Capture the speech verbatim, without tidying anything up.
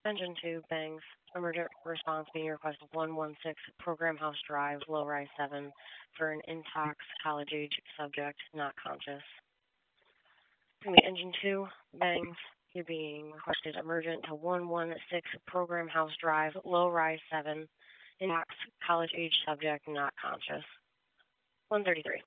Engine two bangs. Emergent response being requested one one six Program House Drive, low rise seven, for an intox college age subject not conscious. Engine two bangs. You're being requested emergent to one one six Program House Drive, low rise seven, intox college age subject not conscious. one thirty-three.